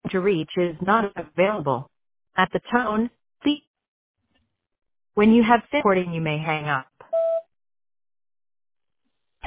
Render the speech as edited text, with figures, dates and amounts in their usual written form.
to reach is not available. At the tone, please. When you have finished recording, you may hang up.